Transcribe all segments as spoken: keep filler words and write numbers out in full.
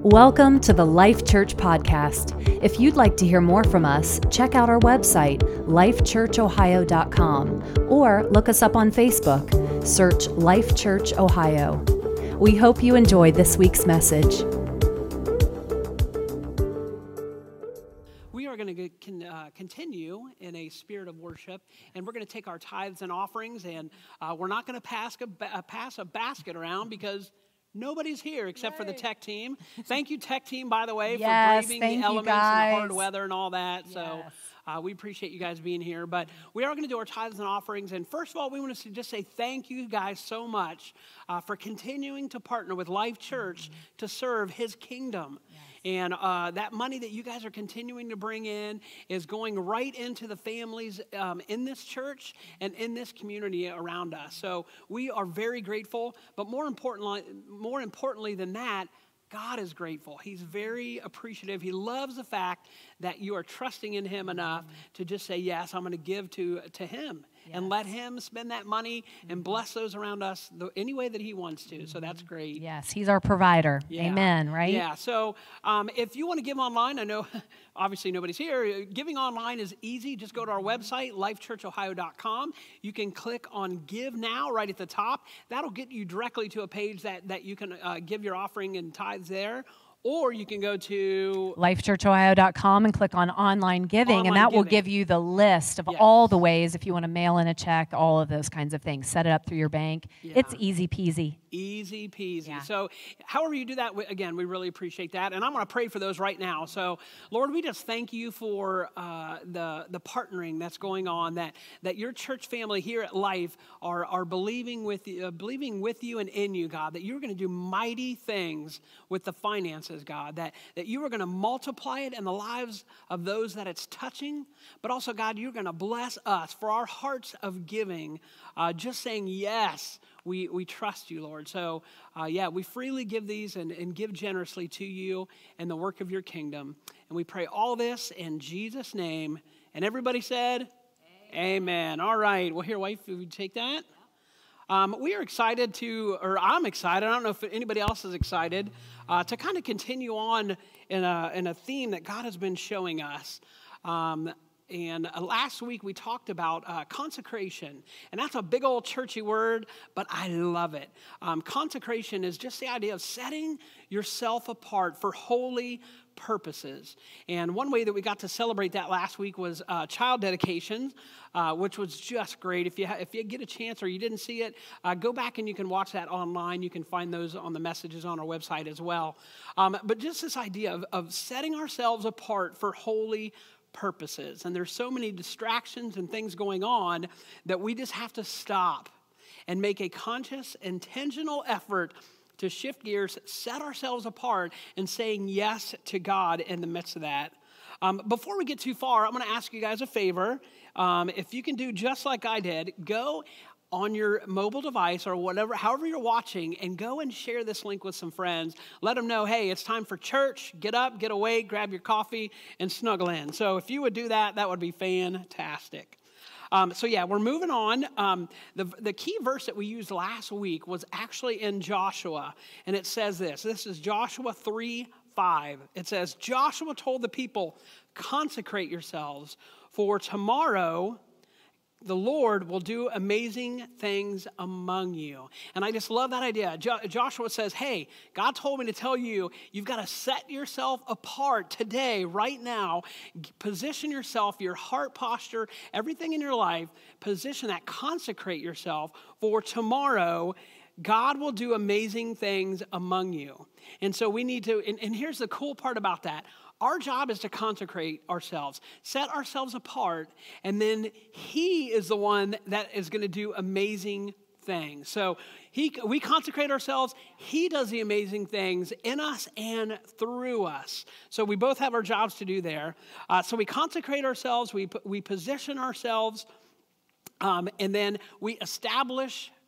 Welcome to the Life Church Podcast. If you'd like to hear more from us, check out our website, life church ohio dot com, or look us up on Facebook. Search Life Church Ohio. We hope you enjoyed this week's message. We are going to con, uh, continue in a spirit of worship, and we're going to take our tithes and offerings, and uh, we're not going to pass a, ba- pass a basket around because nobody's here except Yay. for the tech team. Thank you, tech team, by the way, yes, for braving the elements and the hard weather and all that. Yes. So uh, we appreciate you guys being here. But we are going to do our tithes and offerings. And first of all, we want to just say thank you guys so much uh, for continuing to partner with Life Church mm-hmm. to serve His kingdom. Yes. And uh, that money that you guys are continuing to bring in is going right into the families um, in this church and in this community around us. So we are very grateful, but more importantly, more importantly than that, God is grateful. He's very appreciative. He loves the fact that you are trusting in Him enough to just say, yes, I'm going to give to, to Him. Yes. And let Him spend that money and bless those around us the, any way that He wants to. So that's great. Yes, He's our provider. Yeah. Amen, right? Yeah, so um, if you want to give online, I know obviously nobody's here. Giving online is easy. Just go to our website, life church ohio dot com. You can click on Give Now right at the top. That'll get you directly to a page that, that you can uh, give your offering and tithes there. Or you can go to life church ohio dot com and click on online giving, online and that giving. will give you the list of yes. all the ways if you want to mail in a check, all of those kinds of things. Set it up through your bank. Yeah. It's easy peasy. Easy peasy. Yeah. So however you do that, again, we really appreciate that. And I'm going to pray for those right now. So, Lord, we just thank you for uh, the, the partnering that's going on, that, that your church family here at Life are, are believing with you, uh, believing with you and in you, God, that you're going to do mighty things with the finances, God, that, that you are going to multiply it in the lives of those that it's touching, but also, God, you're going to bless us for our hearts of giving, uh, just saying yes. We we trust you, Lord. So, uh, yeah, we freely give these and, and give generously to you and the work of your kingdom. And we pray all this in Jesus' name. And everybody said, Amen. Amen. All right. Well, here, wife, if we take that. Um, we are excited to, or I'm excited, I don't know if anybody else is excited, uh, to kind of continue on in a, in a theme that God has been showing us. Um And uh, last week we talked about uh, consecration, and that's a big old churchy word, but I love it. Um, consecration is just the idea of setting yourself apart for holy purposes. And one way that we got to celebrate that last week was uh, child dedications, uh, which was just great. If you ha- if you get a chance or you didn't see it, uh, go back and you can watch that online. You can find those on the messages on our website as well. Um, but just this idea of, of setting ourselves apart for holy purposes. And there's so many distractions and things going on that we just have to stop and make a conscious, intentional effort to shift gears, set ourselves apart, and saying yes to God in the midst of that. Um, before we get too far, I'm going to ask you guys a favor. Um, if you can do just like I did, go on your mobile device or whatever, however you're watching, and go and share this link with some friends. Let them know, hey, it's time for church. Get up, get awake, grab your coffee, and snuggle in. So if you would do that, that would be fantastic. Um, so yeah, we're moving on. Um, the, the key verse that we used last week was actually in Joshua, and it says this. This is Joshua three five. It says, Joshua told the people, consecrate yourselves, for tomorrow the Lord will do amazing things among you. And I just love that idea. Jo- Joshua says, hey, God told me to tell you, you've got to set yourself apart today, right now. Position yourself, your heart posture, everything in your life, position that, consecrate yourself for tomorrow. God will do amazing things among you. And so we need to, and, and here's the cool part about that. Our job is to consecrate ourselves, set ourselves apart, and then He is the one that is going to do amazing things. So he, we consecrate ourselves. He does the amazing things in us and through us. So we both have our jobs to do there. Uh, so we consecrate ourselves, we we position ourselves, um, and then we establish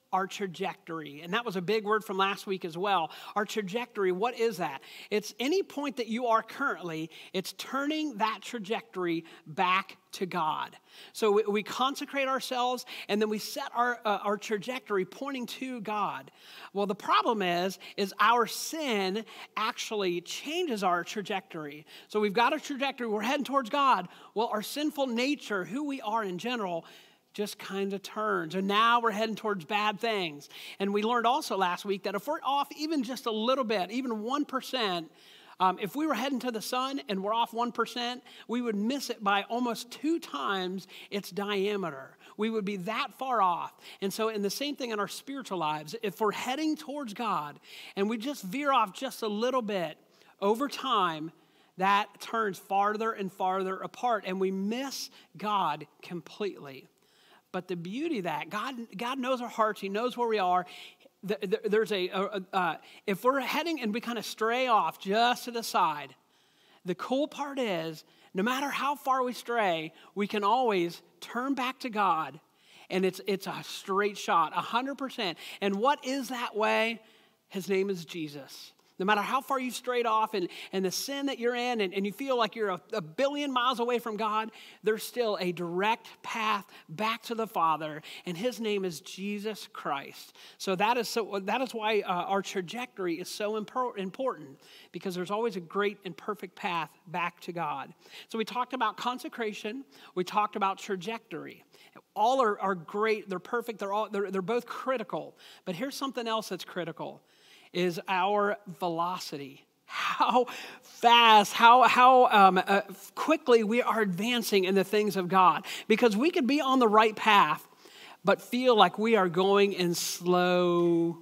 our trajectory. And that was a big word from last week as well. Our trajectory, what is that? It's any point that you are currently, it's turning that trajectory back to God. So we, we consecrate ourselves and then we set our, uh, our trajectory pointing to God. Well, the problem is, is our sin actually changes our trajectory. So we've got a trajectory, we're heading towards God. Well, our sinful nature, who we are in general, just kind of turns. And now we're heading towards bad things. And we learned also last week that if we're off even just a little bit, even one percent, um, if we were heading to the sun and we're off one percent, we would miss it by almost two times its diameter. We would be that far off. And so in the same thing in our spiritual lives, if we're heading towards God and we just veer off just a little bit, over time, that turns farther and farther apart and we miss God completely. But the beauty of that, God, God knows our hearts. He knows where we are. There's a, a uh, if we're heading and we kind of stray off just to the side, the cool part is, no matter how far we stray, we can always turn back to God, and it's it's a straight shot, one hundred percent. And what is that way? His name is Jesus. No matter how far you've strayed off and, and the sin that you're in and, and you feel like you're a, a billion miles away from God, there's still a direct path back to the Father, and his name is Jesus Christ. So that is so that is why uh, our trajectory is so impor- important, because there's always a great and perfect path back to God. So we talked about consecration. We talked about trajectory. All are, are great. They're perfect. They're all they're, they're both critical. But here's something else that's critical. Is our velocity. How fast, how how um, uh, quickly we are advancing in the things of God. Because we could be on the right path, but feel like we are going in slow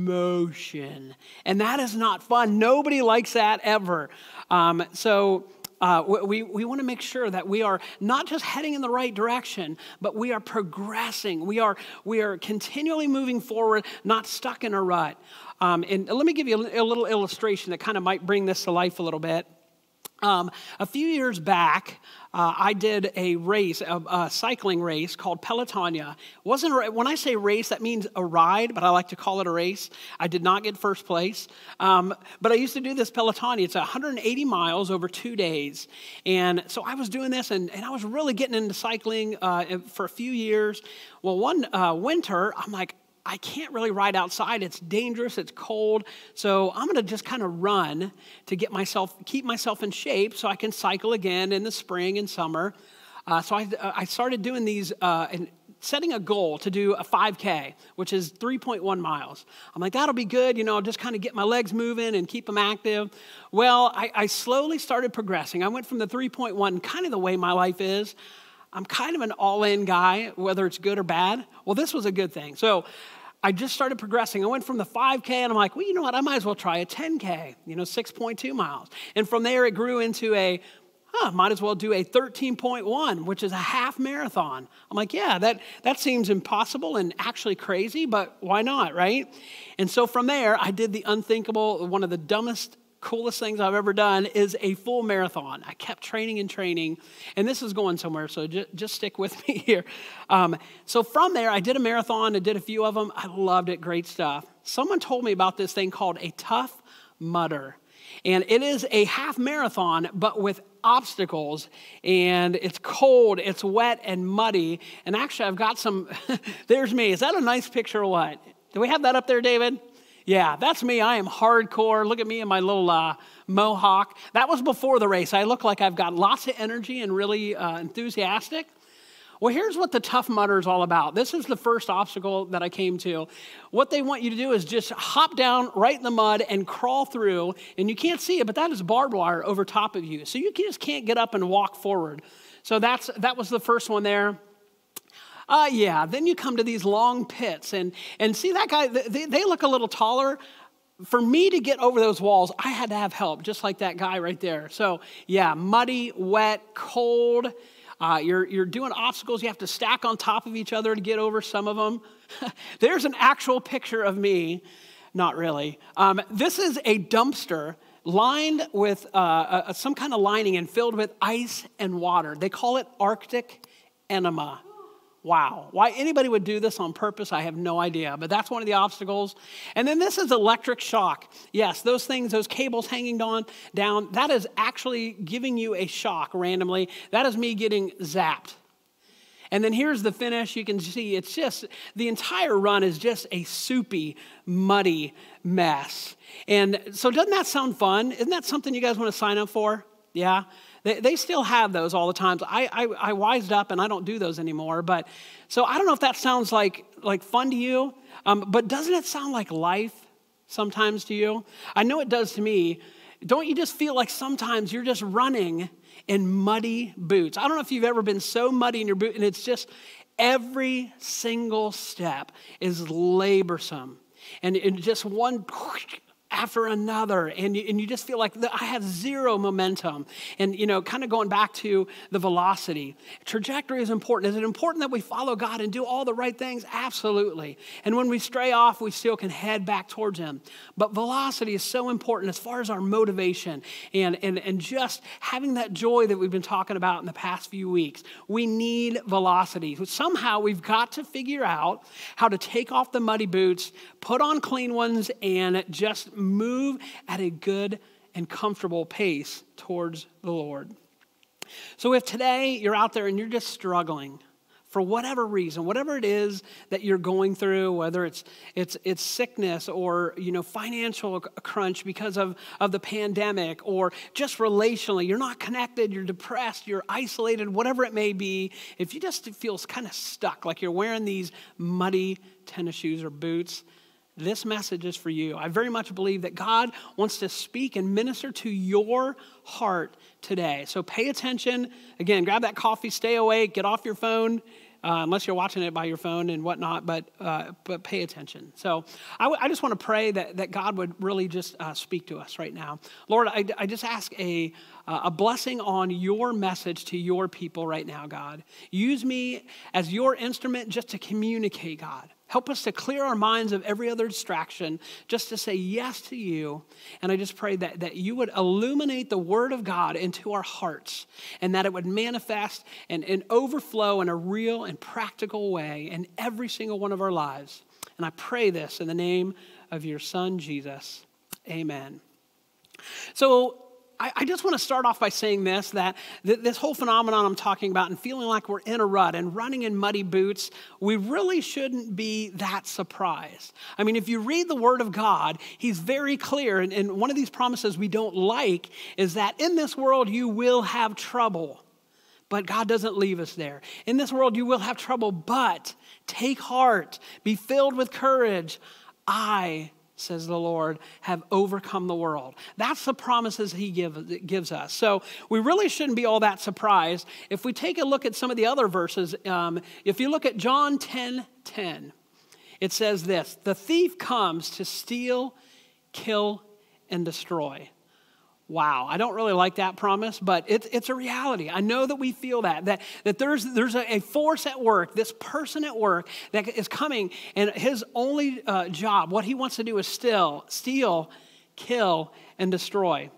motion. And that is not fun. Nobody likes that ever. Um, so... Uh, we, we want to make sure that we are not just heading in the right direction, but we are progressing. We are, we are continually moving forward, not stuck in a rut. Um, and let me give you a, a little illustration that kind of might bring this to life a little bit. Um, a few years back, uh, I did a race, a, a cycling race called Pelotonia. Wasn't a, when I say race, that means a ride, but I like to call it a race. I did not get first place, um, but I used to do this Pelotonia. It's one hundred eighty miles over two days, and so I was doing this, and, and I was really getting into cycling uh, for a few years. Well, one uh, winter, I'm like, I can't really ride outside. It's dangerous. It's cold. So I'm going to just kind of run to get myself, keep myself in shape so I can cycle again in the spring and summer. Uh, so I, I started doing these uh, and setting a goal to do a five K, which is three point one miles. I'm like, that'll be good. You know, just kind of get my legs moving and keep them active. Well, I, I slowly started progressing. I went from the three point one, kind of the way my life is. I'm kind of an all-in guy, whether it's good or bad. Well, this was a good thing. So I just started progressing. I went from the five K, and I'm like, well, you know what? I might as well try a ten K, you know, six point two miles. And from there, it grew into a, huh, might as well do a thirteen point one, which is a half marathon. I'm like, yeah, that, that seems impossible and actually crazy, but why not, right? And so from there, I did the unthinkable, one of the dumbest coolest things I've ever done is a full marathon. I kept training and training, and this is going somewhere, so just, just stick with me here. Um, so from there, I did a marathon. I did a few of them. I loved it. Great stuff. Someone told me about this thing called a Tough Mudder, and it is a half marathon, but with obstacles, and it's cold, it's wet and muddy, and actually I've got some, there's me. Is that a nice picture or what? Do we have that up there, David? Yeah, that's me. I am hardcore. Look at me in my little uh, mohawk. That was before the race. I look like I've got lots of energy and really uh, enthusiastic. Well, here's what the Tough Mudder is all about. This is the first obstacle that I came to. What they want you to do is just hop down right in the mud and crawl through, and you can't see it, but that is barbed wire over top of you. So you just can't get up and walk forward. So that's that was the first one there. Uh, yeah, then you come to these long pits, and, and see that guy, they, they look a little taller. For me to get over those walls, I had to have help, just like that guy right there. So yeah, muddy, wet, cold. Uh, you're, you're doing obstacles. You have to stack on top of each other to get over some of them. There's an actual picture of me. Not really. Um, this is a dumpster lined with uh, a, some kind of lining and filled with ice and water. They call it Arctic enema. Wow. Why anybody would do this on purpose, I have no idea. But that's one of the obstacles. And then this is electric shock. Yes, those things, those cables hanging on, down, that is actually giving you a shock randomly. That is me getting zapped. And then here's the finish. You can see it's just, the entire run is just a soupy, muddy mess. And so doesn't that sound fun? Isn't that something you guys want to sign up for? Yeah. They, they still have those all the time. I, I, I wised up and I don't do those anymore. But so I don't know if that sounds like, like fun to you, um, but doesn't it sound like life sometimes to you? I know it does to me. Don't you just feel like sometimes you're just running in muddy boots? I don't know if you've ever been so muddy in your boot, and it's just every single step is laborsome. And, and just one after another, and you, and you just feel like I have zero momentum. And, you know, kind of going back to the velocity. Trajectory is important. Is it important that we follow God and do all the right things? Absolutely. And when we stray off, we still can head back towards Him. But velocity is so important as far as our motivation and, and, and just having that joy that we've been talking about in the past few weeks. We need velocity. Somehow we've got to figure out how to take off the muddy boots, put on clean ones, and just move at a good and comfortable pace towards the Lord. So if today you're out there and you're just struggling for whatever reason, whatever it is that you're going through, whether it's it's it's sickness or, you know, financial crunch because of, of the pandemic, or just relationally, you're not connected, you're depressed, you're isolated, whatever it may be, if you just feel kind of stuck, like you're wearing these muddy tennis shoes or boots, this message is for you. I very much believe that God wants to speak and minister to your heart today. So pay attention. Again, grab that coffee, stay awake, get off your phone, uh, unless you're watching it by your phone and whatnot, but uh, but pay attention. So I, w- I just want to pray that, that God would really just uh, speak to us right now. Lord, I, I just ask a, uh, a blessing on your message to your people right now, God. Use me as your instrument just to communicate, God. Help us to clear our minds of every other distraction, just to say yes to you. And I just pray that, that you would illuminate the word of God into our hearts, and that it would manifest and, and overflow in a real and practical way in every single one of our lives. And I pray this in the name of your Son, Jesus. Amen. So I, I just want to start off by saying this, that th- this whole phenomenon I'm talking about and feeling like we're in a rut and running in muddy boots, we really shouldn't be that surprised. I mean, if you read the Word of God, He's very clear, and, and one of these promises we don't like is that in this world you will have trouble. But God doesn't leave us there. In this world you will have trouble, but take heart, be filled with courage. I says the Lord, have overcome the world. That's the promises He give, gives us. So we really shouldn't be all that surprised. If we take a look at some of the other verses, um, if you look at John ten ten, it says this: the thief comes to steal, kill, and destroy. Wow, I don't really like that promise, but it's it's a reality. I know that we feel that, that, that there's, there's a, a force at work, this person at work that is coming, and his only uh, job, what he wants to do is still steal, kill, and destroy.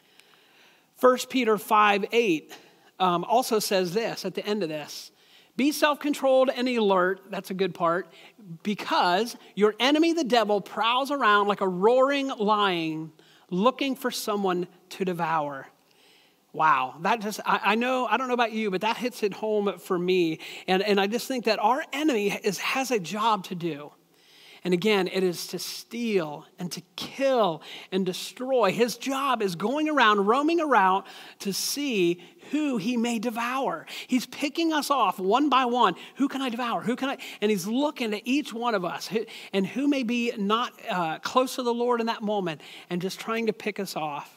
First Peter five eight um, also says this at the end of this: be self-controlled and alert, that's a good part, because your enemy, the devil, prowls around like a roaring lion, looking for someone to devour. Wow, that just, I, I know, I don't know about you, but that hits it home for me. And, and I just think that our enemy is, has a job to do. And again, it is to steal and to kill and destroy. His job is going around, roaming around to see who he may devour. He's picking us off one by one. Who can I devour? Who can I? And he's looking at each one of us and who may be not uh, close to the Lord in that moment and just trying to pick us off.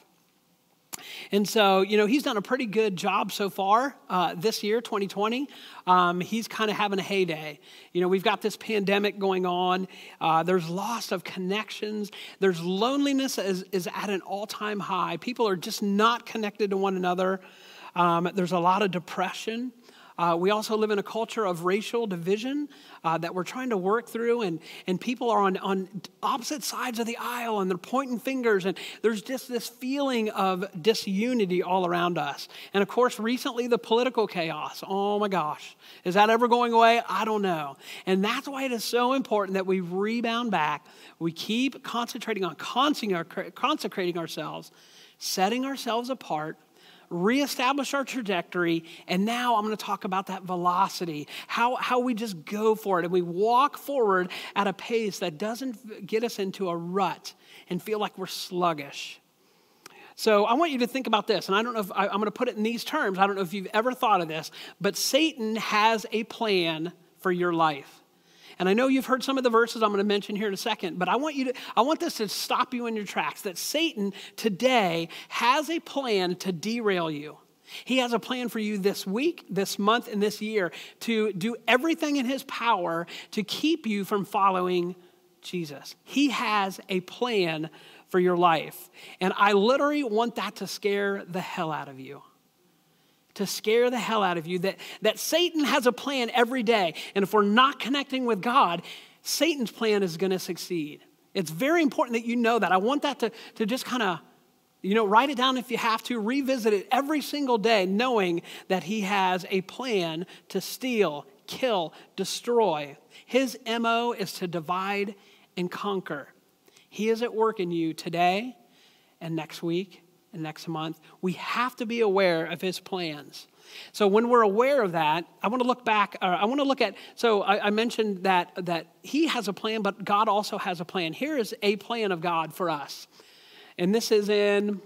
And so, you know, he's done a pretty good job so far uh, this year, twenty twenty. Um, he's kind of having a heyday. You know, we've got this pandemic going on. Uh, there's loss of connections. There's loneliness is, is at an all-time high. People are just not connected to one another. Um, there's a lot of depression. Uh, we also live in a culture of racial division uh, that we're trying to work through, and, and people are on, on opposite sides of the aisle, and they're pointing fingers, and there's just this feeling of disunity all around us. And of course, recently, the political chaos. Oh my gosh. Is that ever going away? I don't know. And that's why it is so important that we rebound back. We keep concentrating on consecrating ourselves, setting ourselves apart, reestablish our trajectory, and now I'm going to talk about that velocity, how, how we just go for it, and we walk forward at a pace that doesn't get us into a rut and feel like we're sluggish. So I want you to think about this, and I don't know if I, I'm going to put it in these terms. I don't know if you've ever thought of this, but Satan has a plan for your life. And I know you've heard some of the verses I'm going to mention here in a second, but I want you to, I want this to stop you in your tracks, that Satan today has a plan to derail you. He has a plan for you this week, this month, and this year to do everything in his power to keep you from following Jesus. He has a plan for your life. And I literally want that to scare the hell out of you. To scare the hell out of you, that, that Satan has a plan every day. And if we're not connecting with God, Satan's plan is going to succeed. It's very important that you know that. I want that to, to just kind of, you know, write it down if you have to, revisit it every single day, knowing that he has a plan to steal, kill, destroy. His M O is to divide and conquer. He is at work in you today and next week. And next month, we have to be aware of his plans. So when we're aware of that, I want to look back, uh, I want to look at, so I, I mentioned that, that he has a plan, but God also has a plan. Here is a plan of God for us. And this is in,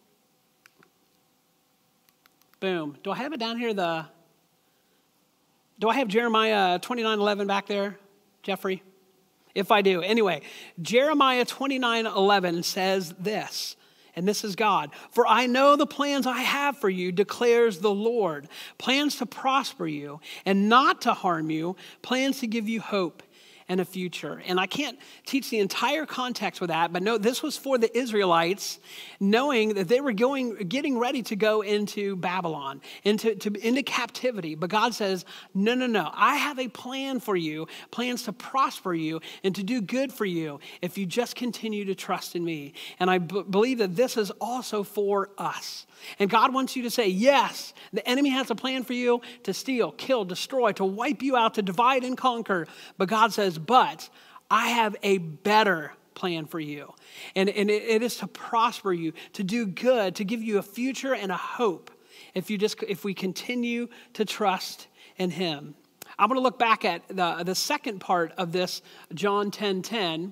boom. Do I have it down here? The, do I have Jeremiah twenty-nine eleven back there, Jeffrey? If I do. Anyway, Jeremiah twenty-nine eleven says this. And this is God. For I know the plans I have for you, declares the Lord. Plans to prosper you and not to harm you. Plans to give you hope and a future. And I can't teach the entire context with that, but no, this was for the Israelites, knowing that they were going, getting ready to go into Babylon, into, to, into captivity. But God says, no, no, no, I have a plan for you, plans to prosper you and to do good for you if you just continue to trust in me. And I b- believe that this is also for us. And God wants you to say, yes, the enemy has a plan for you to steal, kill, destroy, to wipe you out, to divide and conquer. But God says, but I have a better plan for you. And, and it, it is to prosper you, to do good, to give you a future and a hope if you just if we continue to trust in him. I'm going to look back at the, the second part of this, John ten ten.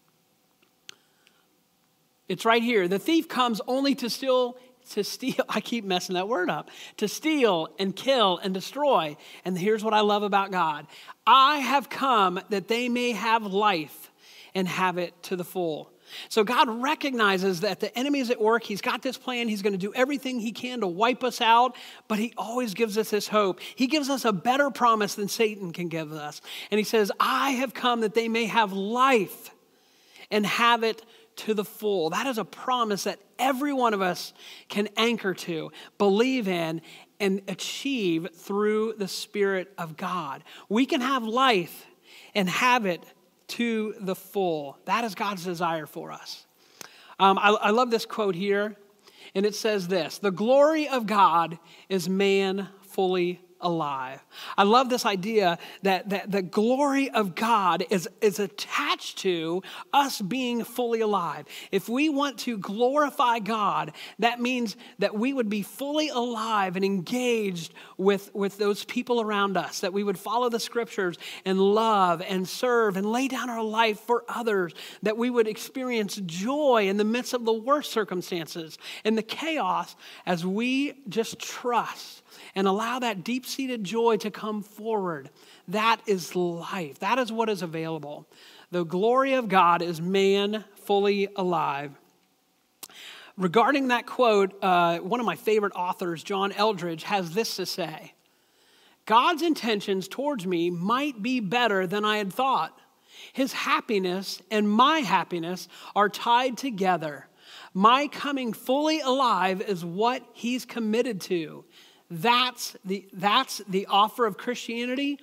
It's right here. The thief comes only to steal, to steal, I keep messing that word up, to steal and kill and destroy. And here's what I love about God. I have come that they may have life and have it to the full. So God recognizes that the enemy is at work. He's got this plan. He's going to do everything he can to wipe us out, but he always gives us this hope. He gives us a better promise than Satan can give us. And he says, I have come that they may have life and have it to the full. That is a promise that every one of us can anchor to, believe in, and achieve through the Spirit of God. We can have life and have it to the full. That is God's desire for us. Um, I, I love this quote here, and it says this: the glory of God is man fully alive. I love this idea that, that the glory of God is, is attached to us being fully alive. If we want to glorify God, that means that we would be fully alive and engaged with, with those people around us, that we would follow the scriptures and love and serve and lay down our life for others, that we would experience joy in the midst of the worst circumstances and the chaos as we just trust and allow that deep-seated joy to come forward. That is life. That is what is available. The glory of God is man fully alive. Regarding that quote, uh, one of my favorite authors, John Eldredge, has this to say: God's intentions towards me might be better than I had thought. His happiness and my happiness are tied together. My coming fully alive is what he's committed to. That's the, that's the offer of Christianity.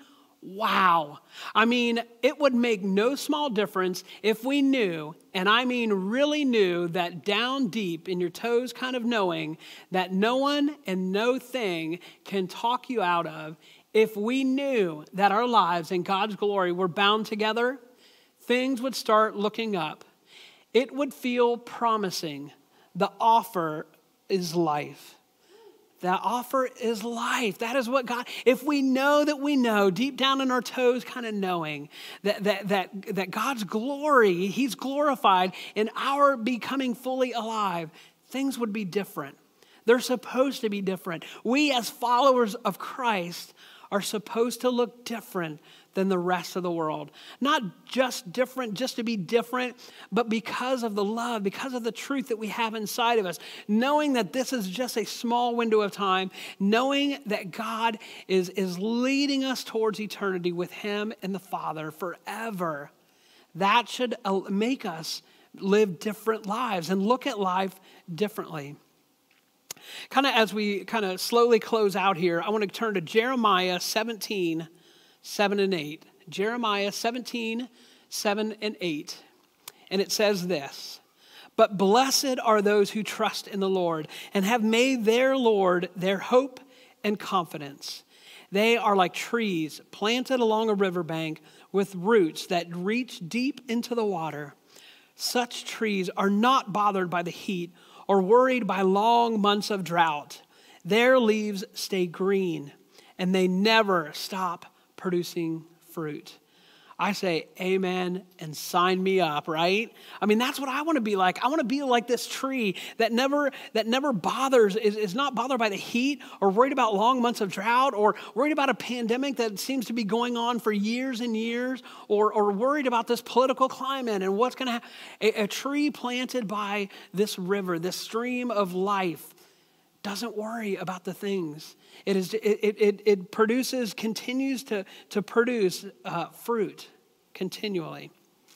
Wow. I mean, it would make no small difference if we knew, and I mean really knew, that down deep in your toes kind of knowing that no one and no thing can talk you out of. If we knew that our lives and God's glory were bound together, things would start looking up. It would feel promising. The offer is life. The offer is life. That is what God, if we know that we know, deep down in our toes, kind of knowing that, that, that, that God's glory, he's glorified in our becoming fully alive, things would be different. They're supposed to be different. We as followers of Christ are supposed to look different than the rest of the world. Not just different, just to be different, but because of the love, because of the truth that we have inside of us. Knowing that this is just a small window of time, knowing that God is, is leading us towards eternity with him and the Father forever. That should make us live different lives and look at life differently. Kind of as we kind of slowly close out here, I want to turn to Jeremiah seventeen, seven and eight. Jeremiah seventeen, seven and eight. And it says this: "But blessed are those who trust in the Lord and have made their Lord their hope and confidence. They are like trees planted along a riverbank with roots that reach deep into the water. Such trees are not bothered by the heat or worried by long months of drought. Their leaves stay green and they never stop producing fruit." I say amen and sign me up, right? I mean, that's what I want to be like. I want to be like this tree that never that never bothers, is, is not bothered by the heat or worried about long months of drought or worried about a pandemic that seems to be going on for years and years or, or worried about this political climate and what's going to happen. A, a tree planted by this river, this stream of life, doesn't worry about the things. It is. It it it produces, continues to to produce uh, fruit continually.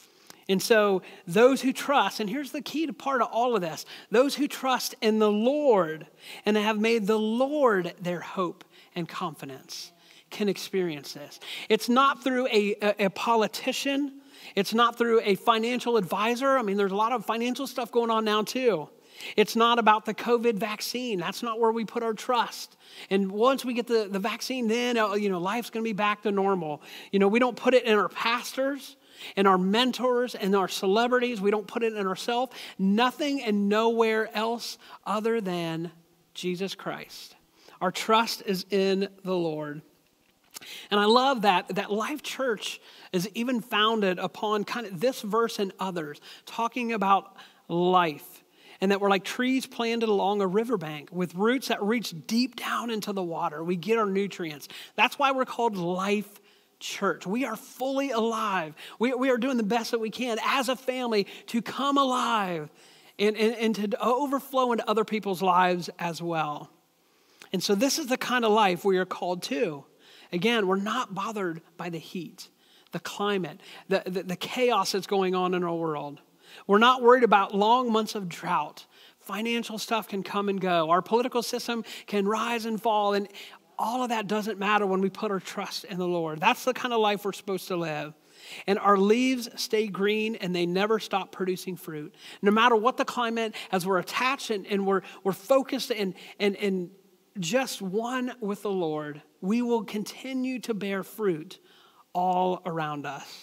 And so those who trust, and here's the key to part of all of this: those who trust in the Lord and have made the Lord their hope and confidence can experience this. It's not through a, a, a politician. It's not through a financial advisor. I mean, there's a lot of financial stuff going on now too. It's not about the COVID vaccine. That's not where we put our trust. And once we get the, the vaccine, then, you know, life's going to be back to normal. You know, we don't put it in our pastors and our mentors and our celebrities. We don't put it in ourselves. Nothing and nowhere else other than Jesus Christ. Our trust is in the Lord. And I love that, that Life Church is even founded upon kind of this verse and others, talking about life. And that we're like trees planted along a riverbank with roots that reach deep down into the water. We get our nutrients. That's why we're called Life Church. We are fully alive. We, we are doing the best that we can as a family to come alive and, and, and to overflow into other people's lives as well. And so this is the kind of life we are called to. Again, we're not bothered by the heat, the climate, the, the, the chaos that's going on in our world. We're not worried about long months of drought. Financial stuff can come and go. Our political system can rise and fall. And all of that doesn't matter when we put our trust in the Lord. That's the kind of life we're supposed to live. And our leaves stay green and they never stop producing fruit. No matter what the climate, as we're attached and, and we're, we're focused and, and, and just one with the Lord, we will continue to bear fruit all around us.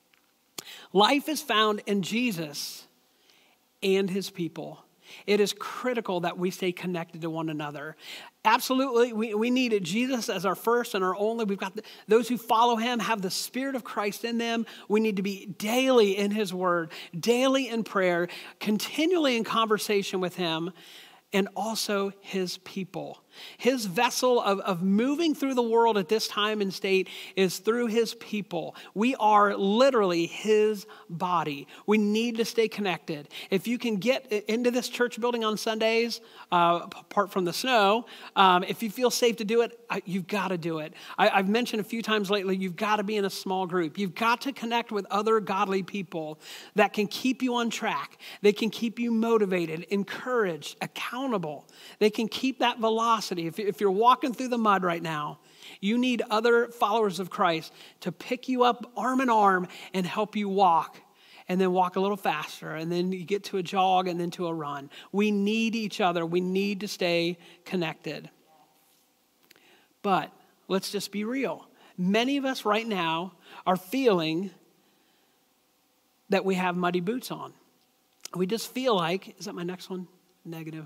Life is found in Jesus and his people. It is critical that we stay connected to one another. Absolutely, we, we need Jesus as our first and our only. We've got the, those who follow him have the Spirit of Christ in them. We need to be daily in his word, daily in prayer, continually in conversation with him, and also his people. His vessel of, of moving through the world at this time and state is through his people. We are literally his body. We need to stay connected. If you can get into this church building on Sundays, uh, apart from the snow, um, if you feel safe to do it, you've got to do it. I, I've mentioned a few times lately, you've got to be in a small group. You've got to connect with other godly people that can keep you on track. They can keep you motivated, encouraged, accountable. They can keep that velocity capacity, if, if you're walking through the mud right now, you need other followers of Christ to pick you up arm in arm and help you walk, and then walk a little faster, and then you get to a jog and then to a run. We need each other. We need to stay connected. But let's just be real. Many of us right now are feeling that we have muddy boots on. We just feel like, is that my next one? Negative.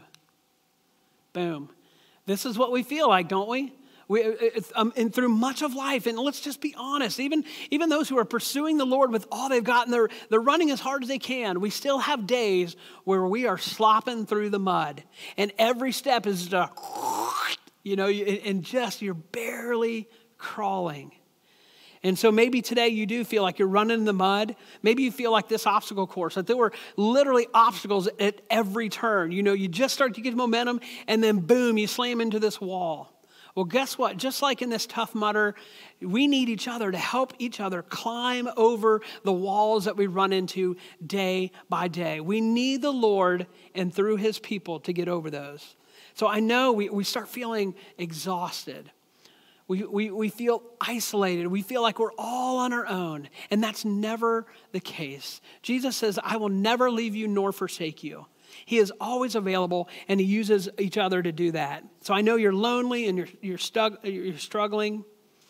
Boom. This is what we feel like, don't we? We, it's, um, and through much of life, and let's just be honest, even, even those who are pursuing the Lord with all they've got, and they're, they're running as hard as they can, we still have days where we are slopping through the mud. And every step is, to, you know, and just you're barely crawling. And so maybe today you do feel like you're running in the mud. Maybe you feel like this obstacle course, that there were literally obstacles at every turn. You know, you just start to get momentum, and then boom, you slam into this wall. Well, guess what? Just like in this Tough Mudder, we need each other to help each other climb over the walls that we run into day by day. We need the Lord and through his people to get over those. So I know we, we start feeling exhausted. We, we, we feel isolated. We feel like we're all on our own. And that's never the case. Jesus says, I will never leave you nor forsake you. He is always available, and he uses each other to do that. So I know you're lonely and you're, you're, stug- you're struggling.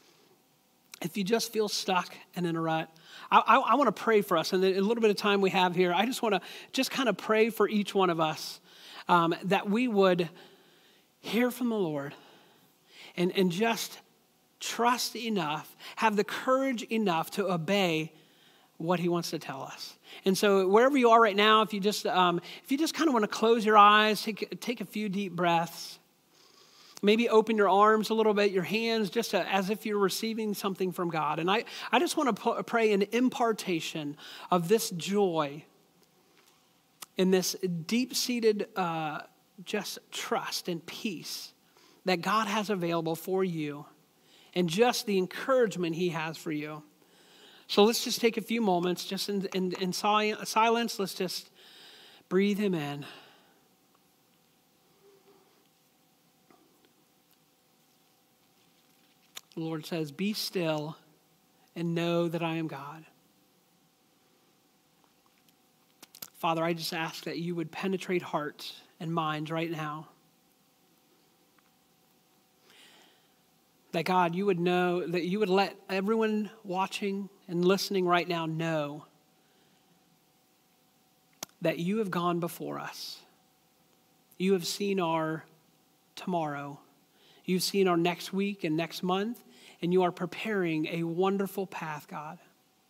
If you just feel stuck and in a rut, I, I, I want to pray for us. And a little bit of time we have here, I just want to just kind of pray for each one of us um, that we would hear from the Lord and, and just trust enough, have the courage enough to obey what he wants to tell us. And so wherever you are right now, if you just um, if you just kind of want to close your eyes, take, take a few deep breaths, maybe open your arms a little bit, your hands, just to, as if you're receiving something from God. And I, I just want to pray an impartation of this joy and this deep-seated uh, just trust and peace that God has available for you, and just the encouragement he has for you. So let's just take a few moments, just in, in, in silence. Let's just breathe him in. The Lord says, be still and know that I am God. Father, I just ask that you would penetrate hearts and minds right now. That God, you would know, that you would let everyone watching and listening right now know that you have gone before us. You have seen our tomorrow. You've seen our next week and next month, and you are preparing a wonderful path, God.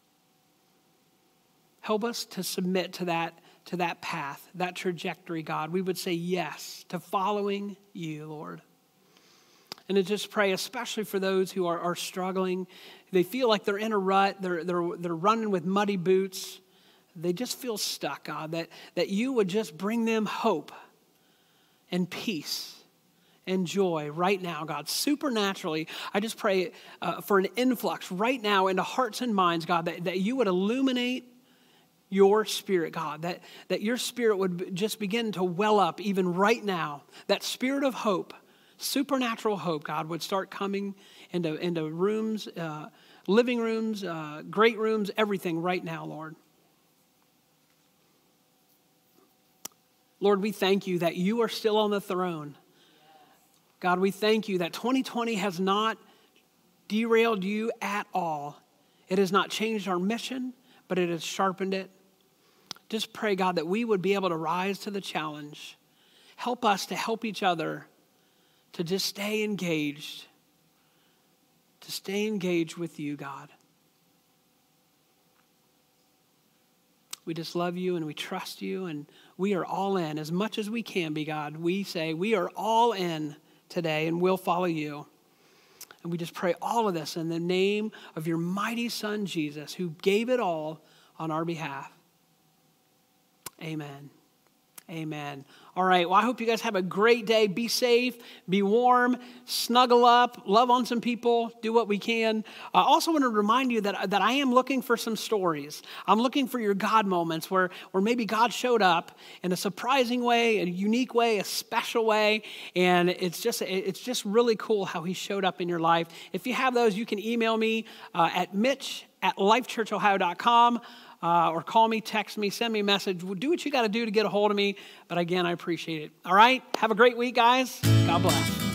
Help us to submit to that, to that path, that trajectory, God. We would say yes to following you, Lord. And to just pray, especially for those who are, are struggling. They feel like they're in a rut. They're, they're, they're running with muddy boots. They just feel stuck, God, that, that you would just bring them hope and peace and joy right now, God. Supernaturally, I just pray uh, for an influx right now into hearts and minds, God, that, that you would illuminate your spirit, God, that, that your spirit would just begin to well up even right now. That spirit of hope, supernatural hope, God, would start coming into, into rooms, uh, living rooms, uh, great rooms, everything right now, Lord. Lord, we thank you that you are still on the throne. God, we thank you that twenty twenty has not derailed you at all. It has not changed our mission, but it has sharpened it. Just pray, God, that we would be able to rise to the challenge. Help us to help each other to just stay engaged, to stay engaged with you, God. We just love you and we trust you, and we are all in as much as we can be, God. We say we are all in today and we'll follow you. And we just pray all of this in the name of your mighty Son, Jesus, who gave it all on our behalf. Amen. Amen. All right. Well, I hope you guys have a great day. Be safe, be warm, snuggle up, love on some people, do what we can. I also want to remind you that, that I am looking for some stories. I'm looking for your God moments where, where maybe God showed up in a surprising way, a unique way, a special way. And it's just, it's just really cool how he showed up in your life. If you have those, you can email me uh, at mitch at lifechurch ohio dot com. Uh, or call me, text me, send me a message. Do what you got to do to get a hold of me. But again, I appreciate it. All right? Have a great week, guys. God bless.